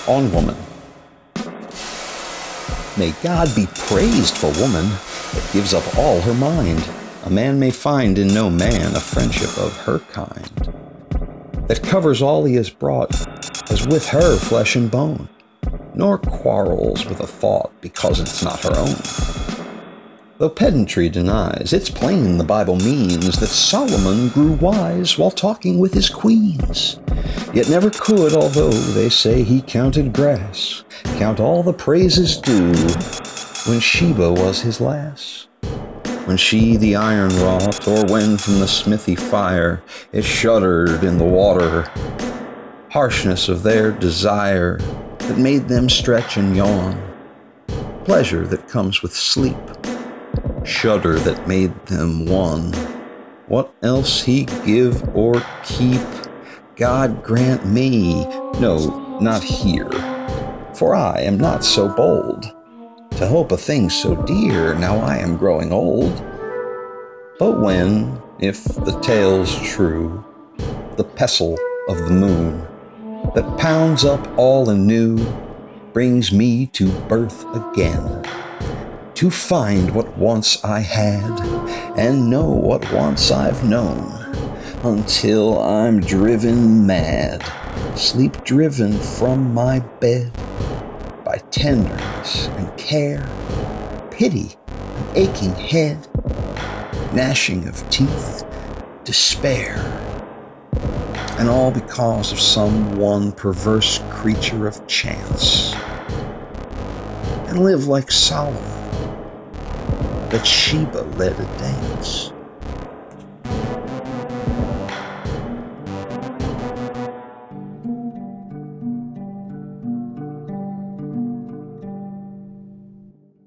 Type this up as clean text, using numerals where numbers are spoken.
on woman. May God be praised for woman that gives up all her mind. A man may find in no man a friendship of her kind, that covers all he has brought as with her flesh and bone, nor quarrels with a thought because it's not her own. Though pedantry denies, it's plain the Bible means that Solomon grew wise while talking with his queens, yet never could, although they say he counted grass, count all the praises due when Sheba was his lass. When she the iron wrought, or when from the smithy fire it shuddered in the water, harshness of their desire that made them stretch and yawn, pleasure that comes with sleep, shudder that made them one. What else he give or keep, God grant me, no, not here, for I am not so bold to hope a thing so dear, now I am growing old. But when, if the tale's true, the pestle of the moon that pounds up all anew brings me to birth again, to find what once I had and know what once I've known, until I'm driven mad, sleep driven from my bed by tenderness and care, pity and aching head, gnashing of teeth, despair, and all because of some one perverse creature of chance, and live like Solomon that Sheba led a dance.